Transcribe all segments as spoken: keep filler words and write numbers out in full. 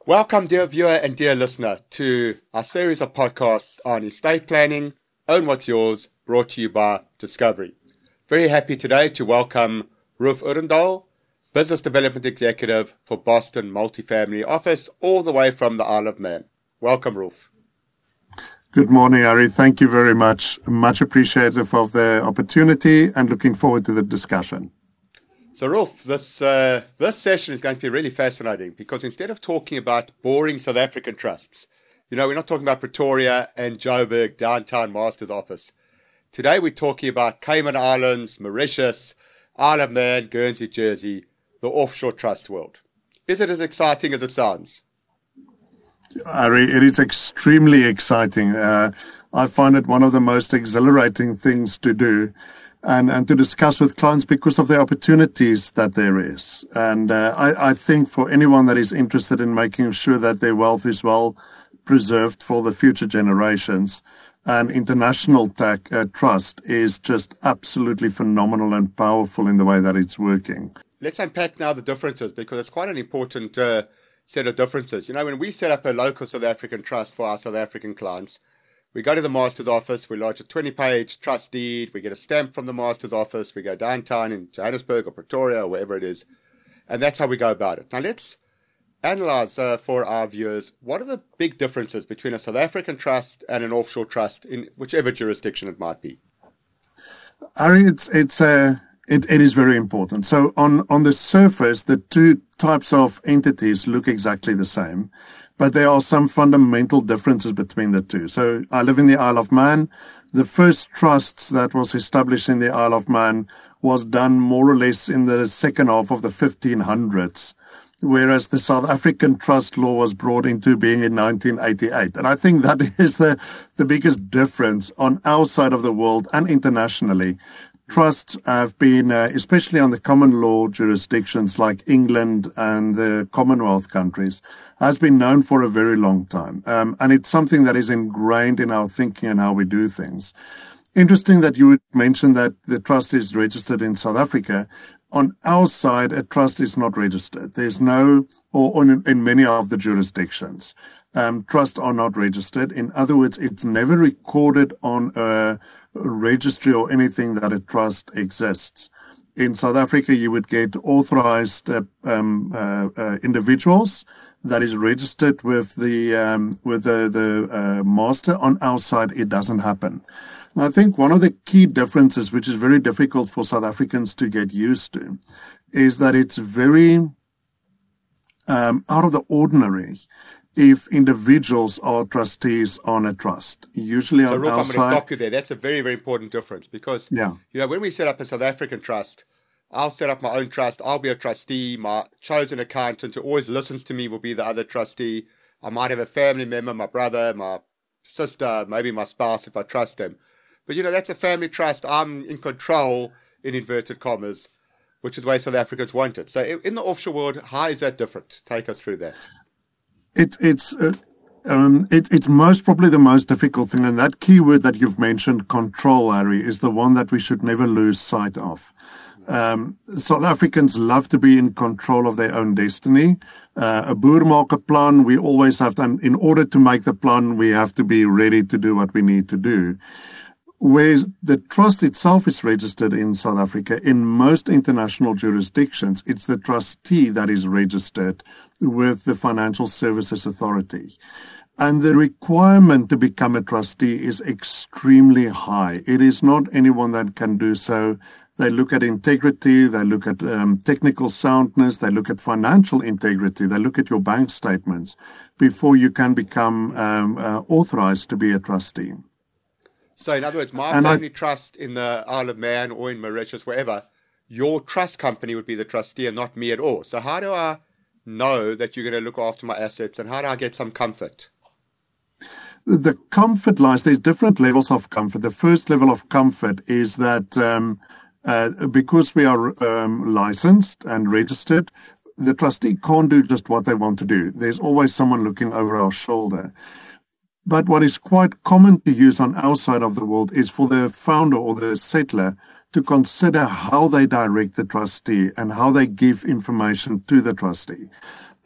Welcome, dear viewer and dear listener, to our series of podcasts on estate planning, Own What's Yours, brought to you by Discovery. Very happy today to welcome Rolf Odendaal, Business Development Executive for Boston Multifamily Office, all the way from the Isle of Man. Welcome, Rolf. Good morning, Ari. Thank you very much. Much appreciative of the opportunity and looking forward to the discussion. So, Rolf, this uh, this session is going to be really fascinating because instead of talking about boring South African trusts, you know, we're not talking about Pretoria and Joburg, downtown Master's office. Today we're talking about Cayman Islands, Mauritius, Isle of Man, Guernsey, Jersey, the offshore trust world. Is it as exciting as it sounds? Ari, it is extremely exciting. Uh, I find it one of the most exhilarating things to do. And, and to discuss with clients because of the opportunities that there is. And uh, I, I think for anyone that is interested in making sure that their wealth is well preserved for the future generations, an international tech uh, trust is just absolutely phenomenal and powerful in the way that it's working. Let's unpack now the differences because it's quite an important uh, set of differences. You know, when we set up a local South African trust for our South African clients, we go to the master's office, we lodge a twenty-page trust deed, we get a stamp from the master's office, we go downtown in Johannesburg or Pretoria or wherever it is, and that's how we go about it. Now let's analyze uh, for our viewers, what are the big differences between a South African trust and an offshore trust in whichever jurisdiction it might be? Ari, it's, it's, uh, it, it is very important. So on, on the surface, the two types of entities look exactly the same. But there are some fundamental differences between the two. So I live in the Isle of Man. The first trust that was established in the Isle of Man was done more or less in the second half of the fifteen hundreds, whereas the South African trust law was brought into being in nineteen eighty-eight. And I think that is the, the biggest difference on our side of the world and internationally. Trusts have been, uh, especially on the common law jurisdictions like England and the Commonwealth countries, has been known for a very long time. Um, and it's something that is ingrained in our thinking and how we do things. Interesting that you would mention that the trust is registered in South Africa. On our side, a trust is not registered. There's no, or in, in many of the jurisdictions, um, trusts are not registered. In other words, it's never recorded on a registry or anything that a trust exists. In South Africa, you would get authorized uh, um, uh, uh, individuals that is registered with the um, with the, the uh, master. On our side, it doesn't happen. And I think one of the key differences, which is very difficult for South Africans to get used to, is that it's very um, out of the ordinary if individuals are trustees on a trust. Usually so on Rolf, our I'm side... going to stop you there. That's a very, very important difference because, yeah. you know, when we set up a South African trust, I'll set up my own trust. I'll be a trustee. My chosen accountant who always listens to me will be the other trustee. I might have a family member, my brother, my sister, maybe my spouse if I trust them. But, you know, that's a family trust. I'm in control, in inverted commas, which is the way South Africans want it. So in the offshore world, how is that different? Take us through that. It, it's uh, um, it, it's most probably the most difficult thing, and that key word that you've mentioned, control, Harry, is the one that we should never lose sight of. Um, South Africans love to be in control of their own destiny. Uh, a boer maak 'n plan, we always have to, and in order to make the plan, we have to be ready to do what we need to do. Where the trust itself is registered in South Africa, in most international jurisdictions, it's the trustee that is registered with the Financial Services Authority. And the requirement to become a trustee is extremely high. It is not anyone that can do so. They look at integrity, they look at um, technical soundness, they look at financial integrity, they look at your bank statements before you can become um, uh, authorized to be a trustee. So in other words, my and family I, trust in the Isle of Man or in Mauritius, wherever, your trust company would be the trustee and not me at all. So how do I know that you're going to look after my assets and how do I get some comfort? The comfort lies, there's different levels of comfort. The first level of comfort is that um, uh, because we are um, licensed and registered, the trustee can't do just what they want to do. There's always someone looking over our shoulder. But what is quite common to use on our side of the world is for the founder or the settler to consider how they direct the trustee and how they give information to the trustee.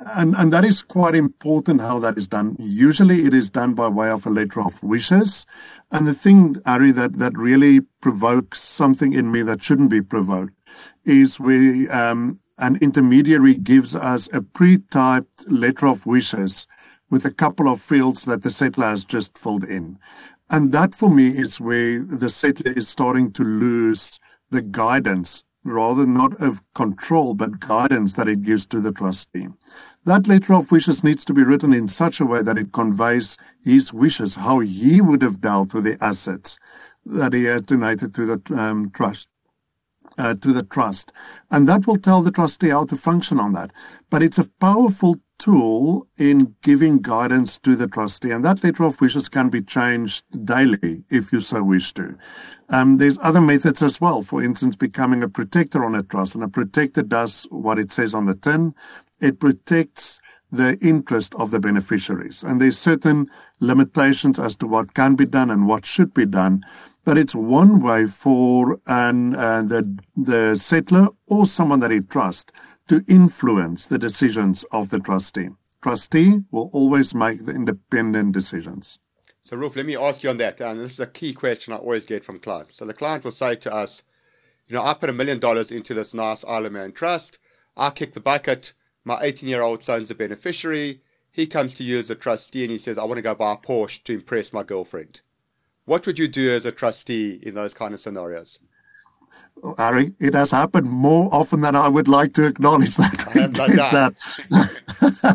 And, and that is quite important how that is done. Usually it is done by way of a letter of wishes. And the thing, Ari, that, that really provokes something in me that shouldn't be provoked is we, um, an intermediary gives us a pre-typed letter of wishes with a couple of fields that the settler has just filled in. And that for me is where the settler is starting to lose the guidance, rather not of control, but guidance that it gives to the trustee. That letter of wishes needs to be written in such a way that it conveys his wishes, how he would have dealt with the assets that he had donated to the um, trust. Uh, to the trust. And that will tell the trustee how to function on that. But it's a powerful tool in giving guidance to the trustee. And that letter of wishes can be changed daily if you so wish to. Um, there's other methods as well. For instance, becoming a protector on a trust. And a protector does what it says on the tin. It protects the interest of the beneficiaries. And there's certain limitations as to what can be done and what should be done. But it's one way for an, uh, the, the settler or someone that he trusts to influence the decisions of the trustee. Trustee will always make the independent decisions. So, Rolf, let me ask you on that. And this is a key question I always get from clients. So the client will say to us, you know, I put a million dollars into this nice Isle of Man trust. I kick the bucket. My eighteen-year-old son's a beneficiary. He comes to you as a trustee and he says, I want to go buy a Porsche to impress my girlfriend. What would you do as a trustee in those kind of scenarios? Oh, Harry, it has happened more often than I would like to acknowledge that. I have no doubt. that.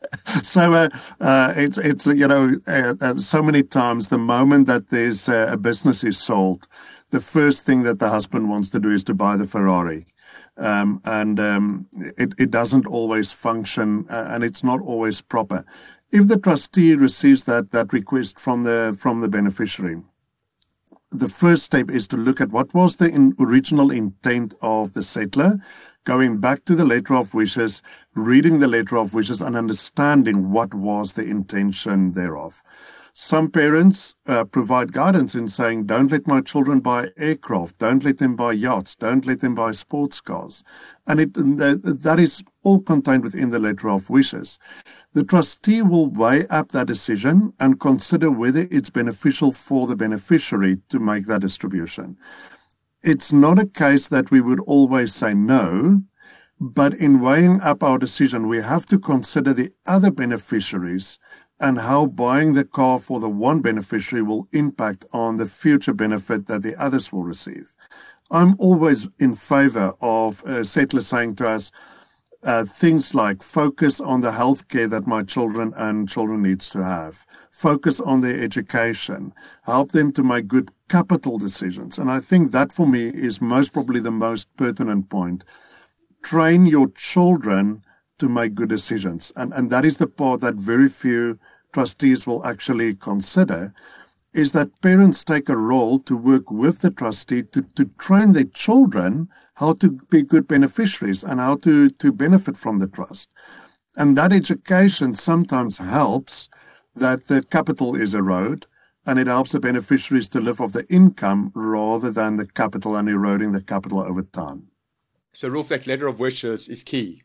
so uh, uh, it's, it's you know, uh, uh, so many times the moment that there's uh, a business is sold, the first thing that the husband wants to do is to buy the Ferrari. Um, and um, it, it doesn't always function uh, and it's not always proper. If the trustee receives that, that request from the from the beneficiary, the first step is to look at what was the in, original intent of the settler, going back to the letter of wishes, reading the letter of wishes and understanding what was the intention thereof. Some parents uh, provide guidance in saying, don't let my children buy aircraft, don't let them buy yachts, don't let them buy sports cars. And it, that is all contained within the letter of wishes. The trustee will weigh up that decision and consider whether it's beneficial for the beneficiary to make that distribution. It's not a case that we would always say no, but in weighing up our decision, we have to consider the other beneficiaries and how buying the car for the one beneficiary will impact on the future benefit that the others will receive. I'm always in favor of a settler saying to us, uh, things like focus on the health care that my children and children needs to have, focus on their education, help them to make good capital decisions. And I think that for me is most probably the most pertinent point. Train your children to make good decisions. And, and that is the part that very few trustees will actually consider, is that parents take a role to work with the trustee to, to train their children how to be good beneficiaries and how to, to benefit from the trust. And that education sometimes helps that the capital is eroded, and it helps the beneficiaries to live off the income rather than the capital and eroding the capital over time. So, Rolf, that letter of wishes is key.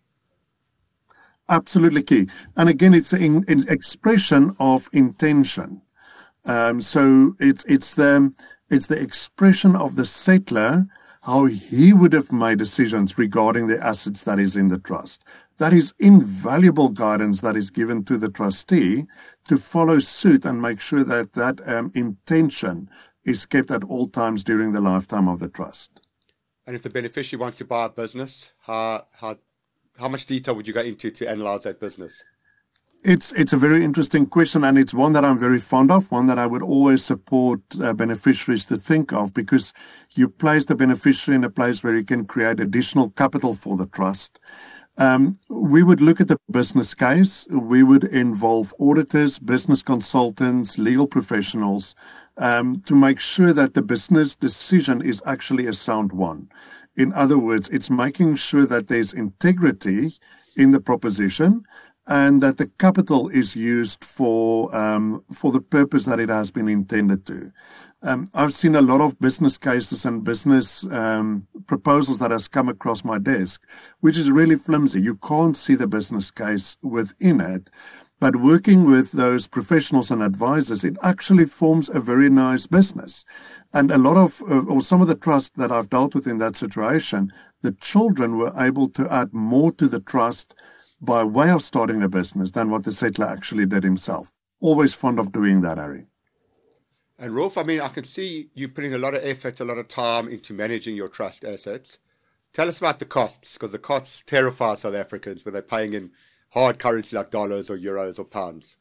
Absolutely key. And again, it's an expression of intention. Um, so it's it's the it's the expression of the settler, how he would have made decisions regarding the assets that is in the trust. That is invaluable guidance that is given to the trustee to follow suit and make sure that that um, intention is kept at all times during the lifetime of the trust. And if the beneficiary wants to buy a business, how how how much detail would you go into to analyze that business? It's it's a very interesting question, and it's one that I'm very fond of, one that I would always support uh, beneficiaries to think of, because you place the beneficiary in a place where you can create additional capital for the trust. Um, we would look at the business case. We would involve auditors, business consultants, legal professionals um, to make sure that the business decision is actually a sound one. In other words, it's making sure that there's integrity in the proposition and that the capital is used for um, for the purpose that it has been intended to. Um, I've seen a lot of business cases and business um, proposals that has come across my desk, which is really flimsy. You can't see the business case within it. But working with those professionals and advisors, it actually forms a very nice business. And a lot of, uh, or some of the trust that I've dealt with in that situation, the children were able to add more to the trust by way of starting a business than what the settler actually did himself. Always fond of doing that, Harry. And Rolf, I mean, I can see you putting a lot of effort, a lot of time into managing your trust assets. Tell us about the costs, because the costs terrify South Africans when they're paying in hard currency like dollars or euros or pounds.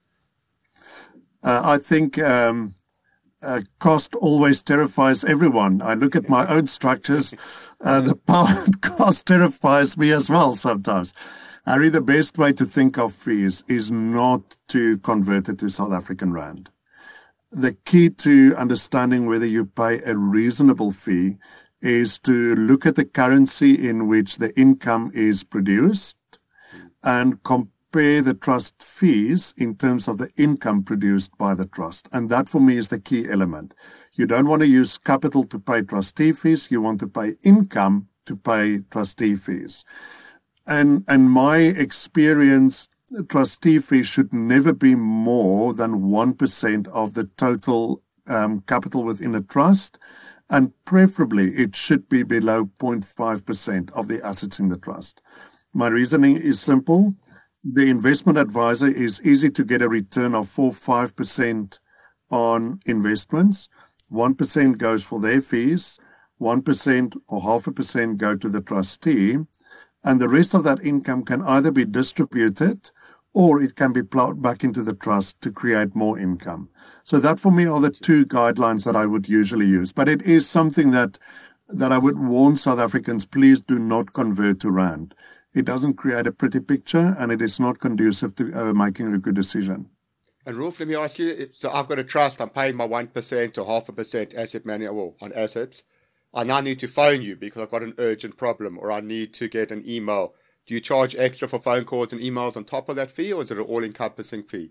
Uh, I think um, uh, cost always terrifies everyone. I look at my own structures. Uh, the pound cost terrifies me as well sometimes. Harry, the best way to think of fees is not to convert it to South African rand. The key to understanding whether you pay a reasonable fee is to look at the currency in which the income is produced and compare the trust fees in terms of the income produced by the trust. And that for me is the key element. You don't want to use capital to pay trustee fees. You want to pay income to pay trustee fees. And, and my experience, trustee fees should never be more than one percent of the total um, capital within a trust. And preferably it should be below zero point five percent of the assets in the trust. My reasoning is simple. The investment advisor is easy to get a return of four to five percent on investments. one percent goes for their fees. one percent or half a percent go to the trustee. And the rest of that income can either be distributed or it can be plowed back into the trust to create more income. So that for me are the two guidelines that I would usually use. But it is something that that I would warn South Africans, please do not convert to rand. It doesn't create a pretty picture and it is not conducive to uh, making a good decision. And Rolf, let me ask you, so I've got a trust, I'm paying my one percent or half a percent asset manager well, on assets. I now need to phone you because I've got an urgent problem, or I need to get an email. Do you charge extra for phone calls and emails on top of that fee, or is it an all-encompassing fee?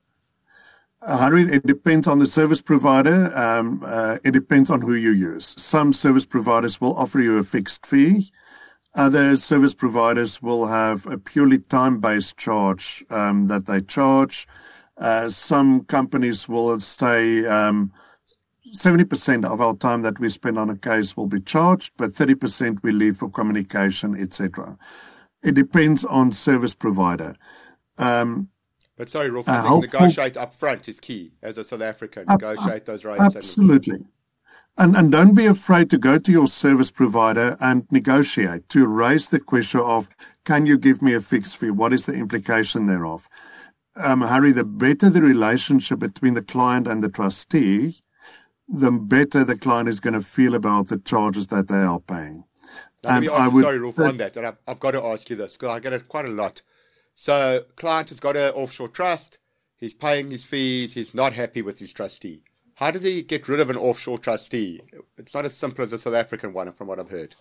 Uh, Harry, it depends on the service provider. Um, uh, it depends on who you use. Some service providers will offer you a fixed fee. Other service providers will have a purely time-based charge um, that they charge. Uh, some companies will say um, seventy percent of our time that we spend on a case will be charged, but thirty percent we leave for communication, et cetera. It depends on service provider. Um, but sorry, Rolf, uh, I think negotiate up front is key as a South African. Up, negotiate those rates. Absolutely. And, and don't be afraid to go to your service provider and negotiate, to raise the question of, can you give me a fixed fee? What is the implication thereof? Um, Harry, the better the relationship between the client and the trustee, the better the client is going to feel about the charges that they are paying. Now, and I would, sorry, Rolf, on that, and I've, I've got to ask you this, because I get it quite a lot. So, client has got an offshore trust, he's paying his fees, he's not happy with his trustee. How does he get rid of an offshore trustee? It's not as simple as a South African one, from what I've heard.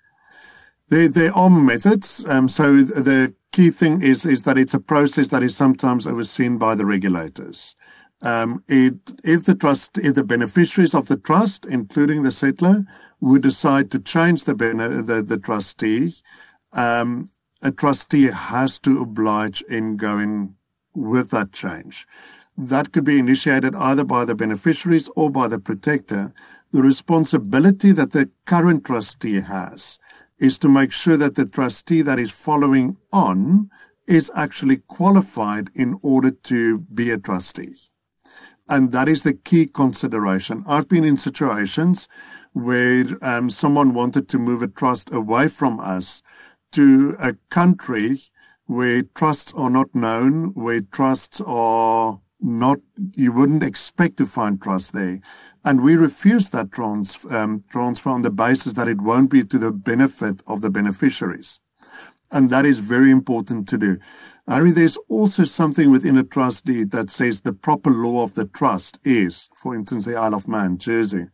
There, there are methods. Um, so the key thing is, is that it's a process that is sometimes overseen by the regulators. Um, it, if the trust, if the beneficiaries of the trust, including the settler, would decide to change the the, the trustee, um, a trustee has to oblige in going with that change. That could be initiated either by the beneficiaries or by the protector. The responsibility that the current trustee has is to make sure that the trustee that is following on is actually qualified in order to be a trustee. And that is the key consideration. I've been in situations where um, someone wanted to move a trust away from us to a country where trusts are not known, where trusts are not, you wouldn't expect to find trust there. And we refused that trans, um, transfer on the basis that it won't be to the benefit of the beneficiaries. And that is very important to do. Harry, there's also something within a trust deed that says the proper law of the trust is, for instance, the Isle of Man, Jersey.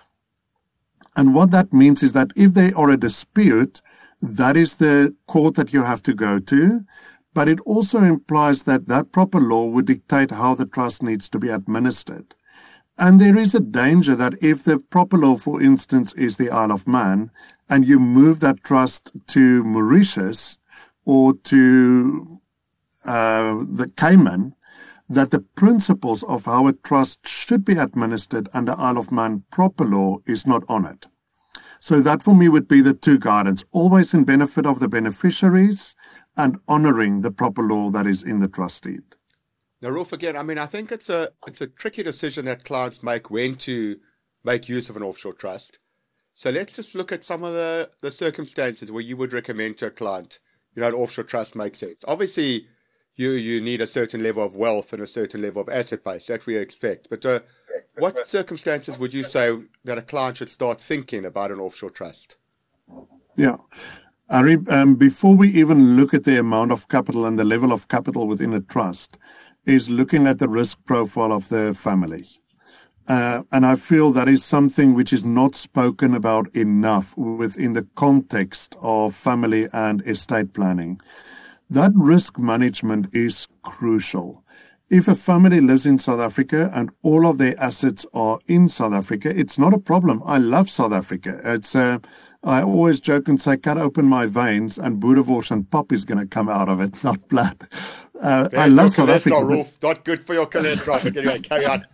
And what that means is that if there are a dispute, that is the court that you have to go to. But it also implies that that proper law would dictate how the trust needs to be administered. And there is a danger that if the proper law, for instance, is the Isle of Man, and you move that trust to Mauritius or to uh, the Cayman, that the principles of how a trust should be administered under Isle of Man proper law is not on it. So that for me would be the two guidance, always in benefit of the beneficiaries and honouring the proper law that is in the trust deed. Now, Rolf, again, I mean, I think it's a it's a tricky decision that clients make when to make use of an offshore trust. So let's just look at some of the, the circumstances where you would recommend to a client, you know, an offshore trust makes sense. Obviously, you you need a certain level of wealth and a certain level of asset base. That we expect. But uh, what circumstances would you say that a client should start thinking about an offshore trust? Yeah. Ari, um, before we even look at the amount of capital and the level of capital within a trust, is looking at the risk profile of the family. Uh, and I feel that is something which is not spoken about enough within the context of family and estate planning. That risk management is crucial. If a family lives in South Africa and all of their assets are in South Africa, it's not a problem. I love South Africa. It's uh, I always joke and say, cut open my veins and Boerewors and pop is going to come out of it, not blood. Uh, I love South Africa. Rolf. Not good for your cholesterol. But anyway, carry on.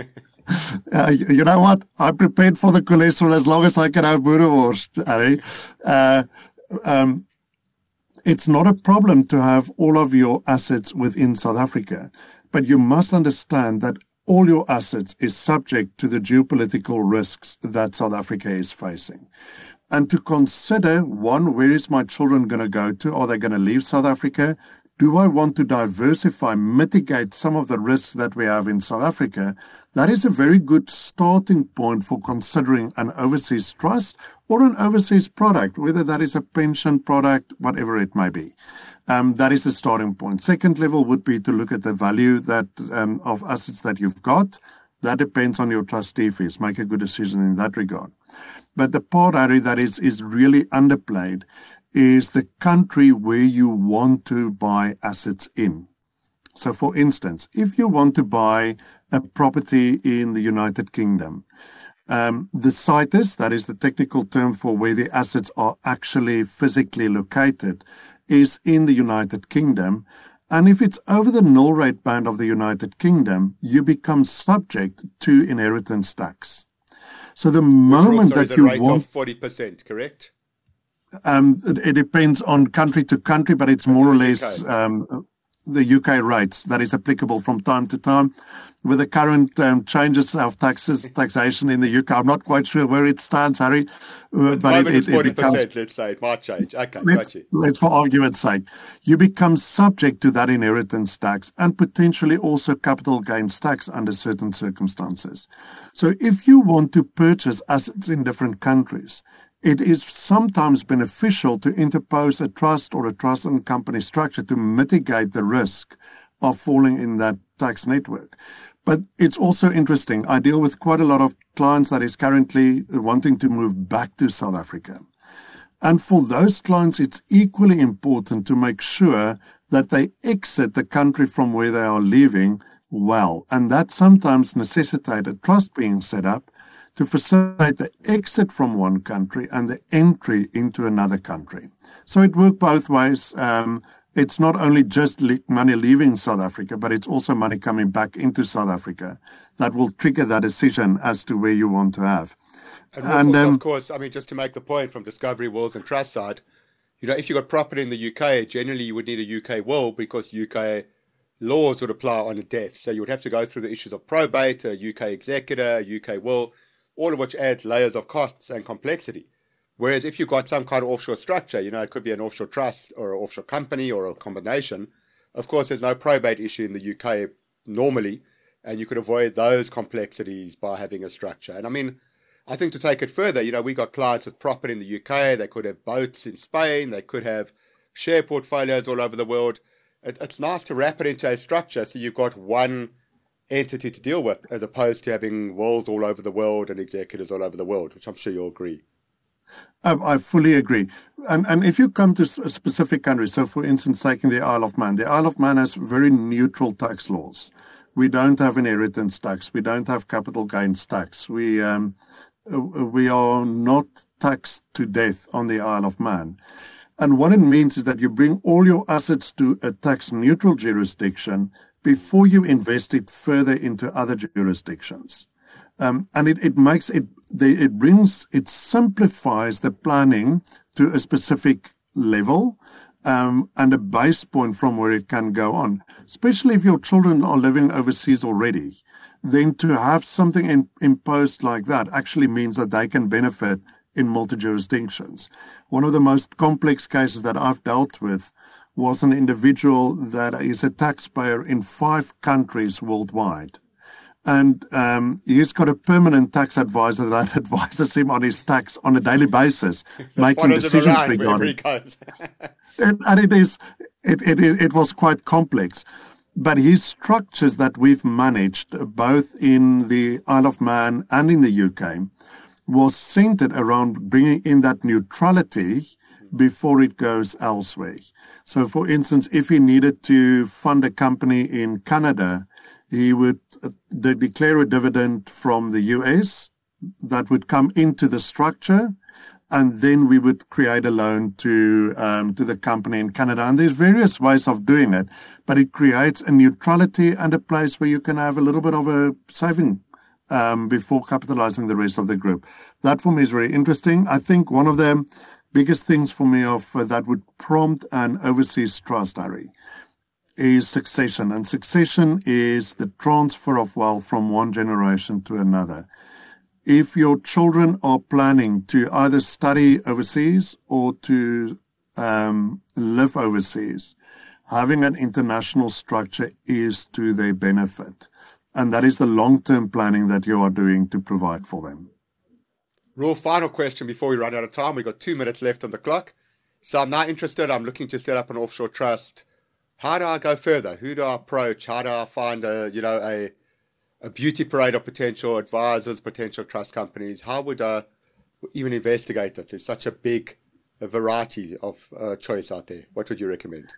uh, you know what? I'm prepared for the cholesterol as long as I can have Boerewors, Harry. Uh, um, it's not a problem to have all of your assets within South Africa, but you must understand that all your assets is subject to the geopolitical risks that South Africa is facing. And to consider, one, where is my children going to go to? Are they going to leave South Africa? Do I want to diversify, mitigate some of the risks that we have in South Africa? That is a very good starting point for considering an overseas trust or an overseas product, whether that is a pension product, whatever it may be. Um, that is the starting point. Second level would be to look at the value that um, of assets that you've got. That depends on your trustee fees. Make a good decision in that regard. But the part, Harry, that is, is really underplayed is the country where you want to buy assets in. So, for instance, if you want to buy a property in the United Kingdom, um, the situs, that is the technical term for where the assets are actually physically located, is in the United Kingdom. And if it's over the null rate band of the United Kingdom, you become subject to inheritance tax. So the moment that you rate want of forty percent, correct? Um, it, it depends on country to country, but it's more or less um, the U K rates that is applicable from time to time. With the current um, changes of taxes, taxation in the U K, I'm not quite sure where it stands, Harry. Uh, but it, it, it forty percent, becomes, let's say. It might change. Okay, let's, got you. Let's, for argument's sake, you become subject to that inheritance tax and potentially also capital gains tax under certain circumstances. So if you want to purchase assets in different countries, it is sometimes beneficial to interpose a trust or a trust and company structure to mitigate the risk of falling in that tax network. But it's also interesting. I deal with quite a lot of clients that is currently wanting to move back to South Africa. And for those clients, it's equally important to make sure that they exit the country from where they are leaving well. And that sometimes necessitates a trust being set up to facilitate the exit from one country and the entry into another country. So it works both ways. Um, it's not only just le- money leaving South Africa, but it's also money coming back into South Africa that will trigger that decision as to where you want to have. And, and also, um, of course, I mean, just to make the point from Discovery Wills and Trust side, you know, if you've got property in the U K, generally you would need a U K will because U K laws would apply on a death. So you would have to go through the issues of probate, a U K executor, a U K will, all of which adds layers of costs and complexity. Whereas if you've got some kind of offshore structure, you know, it could be an offshore trust or an offshore company or a combination. Of course, there's no probate issue in the U K normally, and you could avoid those complexities by having a structure. And I mean, I think to take it further, you know, we got clients with property in the U K. They could have boats in Spain. They could have share portfolios all over the world. It, it's nice to wrap it into a structure so you've got one entity to deal with, as opposed to having wills all over the world and executors all over the world, which I'm sure you'll agree. Um, I fully agree. And and if you come to a specific country, so for instance, taking the Isle of Man, the Isle of Man has very neutral tax laws, We don't have inheritance tax. We don't have capital gains tax. We um, we are not taxed to death on the Isle of Man. And what it means is that you bring all your assets to a tax-neutral jurisdiction before you invest it further into other jurisdictions. Um, and it, it makes it, the, it brings, it simplifies the planning to a specific level. Um, and a base point from where it can go on, especially if your children are living overseas already, then to have something in, imposed like that actually means that they can benefit in multi-jurisdictions. One of the most complex cases that I've dealt with was an individual that is a taxpayer in five countries worldwide. And um, he's got a permanent tax advisor that advises him on his tax on a daily basis, making decisions regarding it. And, and it is, it, it, it was quite complex. But his structures that we've managed, both in the Isle of Man and in the U K, was centered around bringing in that neutrality before it goes elsewhere. So, for instance, if he needed to fund a company in Canada, he would uh, de- declare a dividend from the U S that would come into the structure, and then we would create a loan to um, to the company in Canada. And there's various ways of doing it, but it creates a neutrality and a place where you can have a little bit of a saving um, before capitalizing the rest of the group. That for me is very interesting. I think one of the biggest things for me of uh, that would prompt an overseas trust, Harry, is succession. And succession is the transfer of wealth from one generation to another. If your children are planning to either study overseas or to um, live overseas, having an international structure is to their benefit. And that is the long-term planning that you are doing to provide for them. Roel, final question before we run out of time. We've got two minutes left on the clock. So I'm now interested. I'm looking to set up an offshore trust. How do I go further? Who do I approach? How do I find a, you know, a a beauty parade of potential advisors, potential trust companies? How would I even investigate it? There's such a big a variety of uh, choice out there. What would you recommend?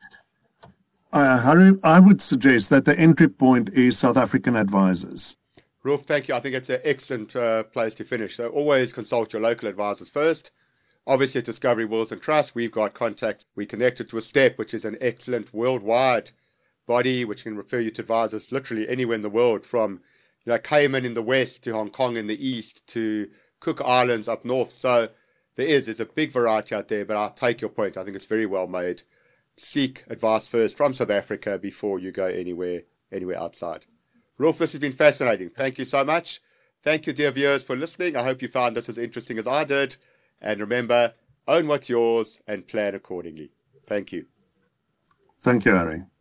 Uh, Harry, I would suggest that the entry point is South African advisors. Rolf, thank you. I think it's an excellent uh, place to finish. So always consult your local advisors first. Obviously, at Discovery Wills and Trust, we've got contacts. We connected to a STEP, which is an excellent worldwide body which can refer you to advisors literally anywhere in the world, from you know Cayman in the west to Hong Kong in the east to Cook Islands up north. So there is there's a big variety out there, but I'll take your point. I think it's very well made. Seek advice first from South Africa before you go anywhere anywhere outside. Rolf, this has been fascinating. Thank you so much. Thank you, dear viewers, for listening. I hope you found this as interesting as I did. And remember, own what's yours and plan accordingly. Thank you. Thank you, Harry.